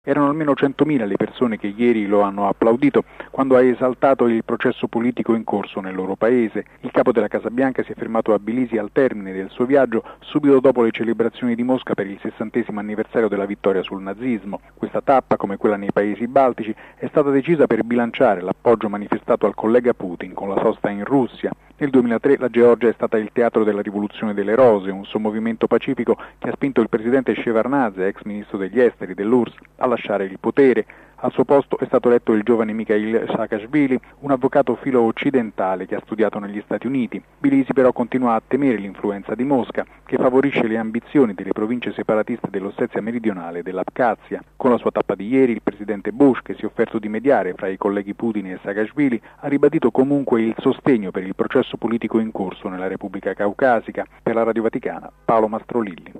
Erano almeno 100.000 le persone che ieri lo hanno applaudito quando ha esaltato il processo politico in corso nel loro paese. Il capo della Casa Bianca si è fermato a Tbilisi al termine del suo viaggio, subito dopo le celebrazioni di Mosca per il 60° anniversario della vittoria sul nazismo. Questa tappa, come quella nei paesi baltici, è stata decisa per bilanciare l'appoggio manifestato al collega Putin con la sosta in Russia. Nel 2003 la Georgia è stata il teatro della rivoluzione delle rose, un sommovimento pacifico che ha spinto il presidente Shevardnadze, ex ministro degli esteri dell'URSS, a lasciare il potere. Al suo posto è stato eletto il giovane Mikhail Saakashvili, un avvocato filo-occidentale che ha studiato negli Stati Uniti. Tbilisi però continua a temere l'influenza di Mosca, che favorisce le ambizioni delle province separatiste dell'Ossetia meridionale e dell'Abkhazia. Con la sua tappa di ieri, il presidente Bush, che si è offerto di mediare fra i colleghi Putin e Saakashvili, ha ribadito comunque il sostegno per il processo politico in corso nella Repubblica Caucasica. Per la Radio Vaticana, Paolo Mastrolilli.